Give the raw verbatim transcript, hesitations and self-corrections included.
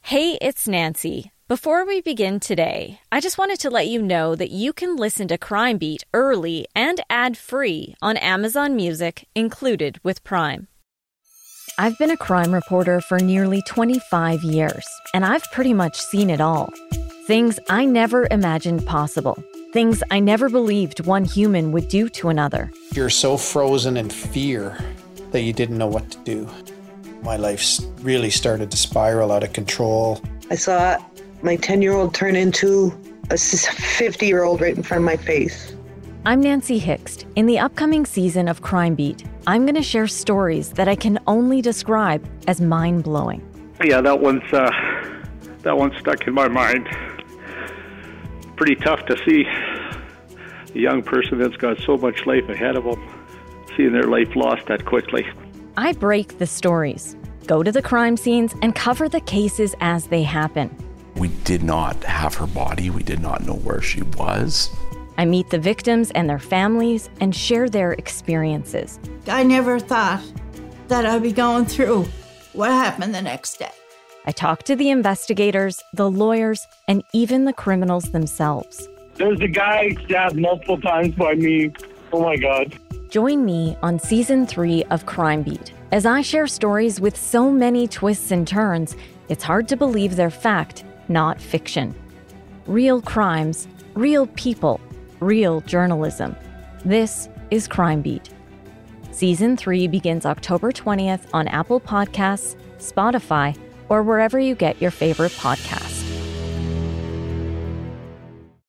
Hey, it's Nancy. Before we begin today, I just wanted to let you know that you can listen to Crime Beat early and ad-free on Amazon Music, included with Prime. I've been a crime reporter for nearly twenty-five years, and I've pretty much seen it all. Things I never imagined possible. Things I never believed one human would do to another. You're so frozen in fear that you didn't know what to do. My life really started to spiral out of control. I saw my ten-year-old turn into a fifty-year-old right in front of my face. I'm Nancy Hixt. In the upcoming season of Crime Beat, I'm going to share stories that I can only describe as mind-blowing. Yeah, that one's uh, that one stuck in my mind. Pretty tough to see a young person that's got so much life ahead of them, seeing their life lost that quickly. I break the stories, go to the crime scenes, and cover the cases as they happen. We did not have her body. We did not know where she was. I meet the victims and their families and share their experiences. I never thought that I'd be going through what happened the next day. I talk to the investigators, the lawyers, and even the criminals themselves. There's a guy stabbed multiple times by me. Oh my God. Join me on season three of Crime Beat. As I share stories with so many twists and turns, it's hard to believe they're fact, not fiction. Real crimes, real people, real journalism. This is Crime Beat. Season three begins October twentieth on Apple Podcasts, Spotify, or wherever you get your favorite podcasts.